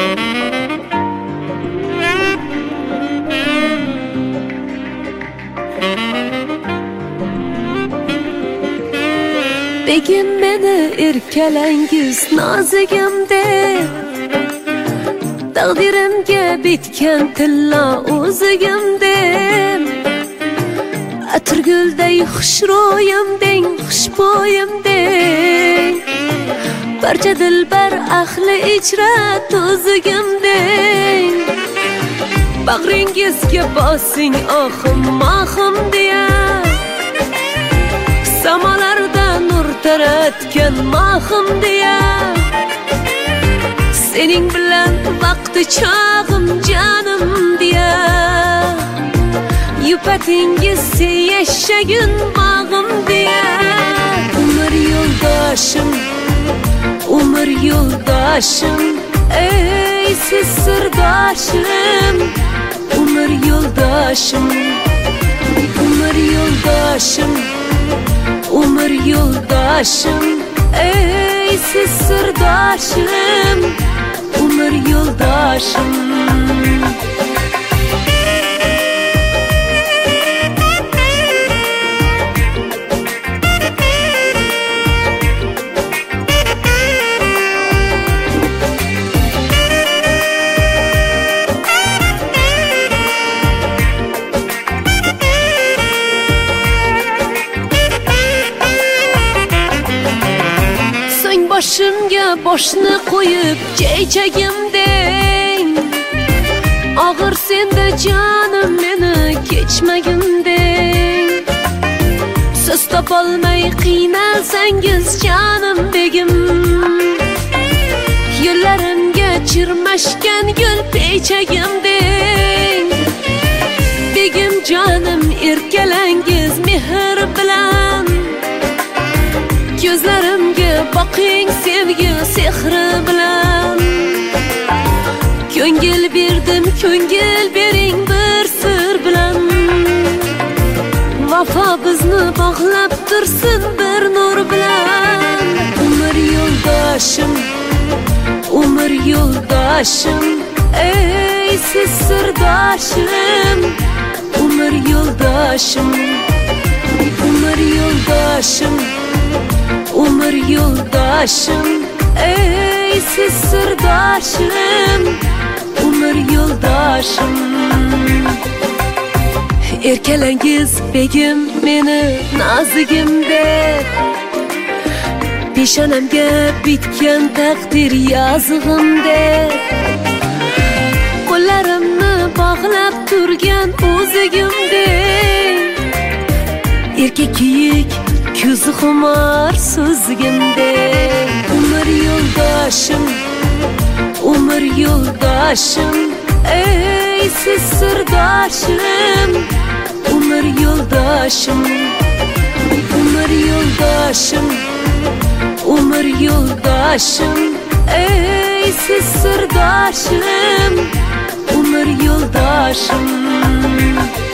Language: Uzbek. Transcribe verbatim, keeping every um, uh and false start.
Begim meni erkelengiz nazigimde, taqdirimga bitgan tilla o'zigimde. Atirgulday xushro'yimding, xushbo'yimding, barcha dilbar ahli ijra to'zigimding. Bag'ringizga bosing ohim mahim deya, samalarda nur taratgan mahim deya. Sening bilan vaqti chog'im jonim deya, yupatingiz yashagin bag'im deya. Umr yo'ldoshim, umr yo'ldoshim, ey siz sirdoshim. Umr yo'ldoshim, umr yo'ldoshim, umr yo'ldoshim, ey siz sirdoshim. Umr yo'ldoshim. Boshimga boshni qo'yib chaychagimding, og'ir senda jonim meni kechmagimding. Siz topolmay qiynalsangiz jonim begim, yo'llarimga chirmashgan gul pechagimding. Begim jonim erkalangiz mehr bilan, ko'zlarimga boqing sevgi sehri bilan. Ko'ngil berdim, ko'ngil bering bir sir bilan. Vafo bizni bog'lab tursin bir nur bilan. Umr yo'ldoshim, umr yo'ldoshim, ey siz sirdoshim. Umr yo'ldoshim, umr yo'ldoshim, umr yo'ldoshim, ey siz sirdoshim. Umr yo'ldoshim. Erkalangiz begim meni nozigimde, peshonamga bitgan taqdir yozig'imde. Qo'llarimni bog'lab turgan o'zigimde, erkak kiyik ko'zi xumor so'zigimde. Umr yo'ldoshim, umr yo'ldoshim, ey siz sirdoshim. Umr yo'ldoshim, umr yo'ldoshim, umr yo'ldoshim, ey siz sirdoshim. Umr yo'ldoshim.